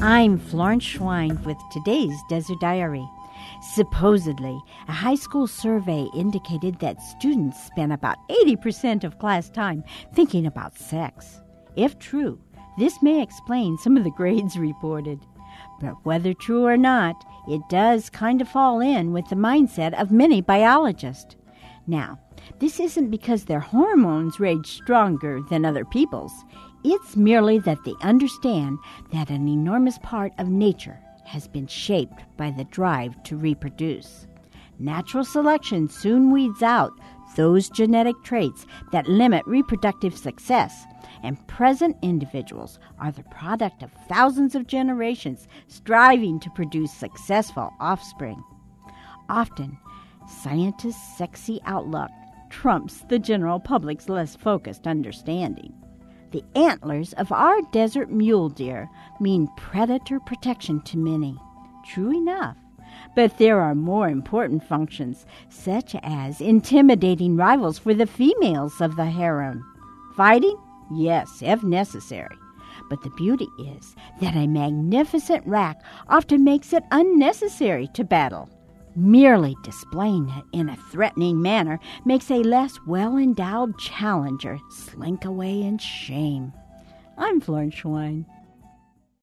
I'm Florence Schwein with today's Desert Diary. Supposedly, a high school survey indicated that students spent about 80% of class time thinking about sex. If true, this may explain some of the grades reported. But whether true or not, it does kind of fall in with the mindset of many biologists. Now, this isn't because their hormones rage stronger than other people's. It's merely that they understand that an enormous part of nature has been shaped by the drive to reproduce. Natural selection soon weeds out those genetic traits that limit reproductive success, and present individuals are the product of thousands of generations striving to produce successful offspring. Often, scientists' sexy outlook trumps the general public's less focused understanding. The antlers of our desert mule deer mean predator protection to many. True enough. But there are more important functions, such as intimidating rivals for the females of the harem. Fighting? Yes, if necessary. But the beauty is that a magnificent rack often makes it unnecessary to battle. Merely displaying it in a threatening manner makes a less well-endowed challenger slink away in shame. I'm Florence Schwein.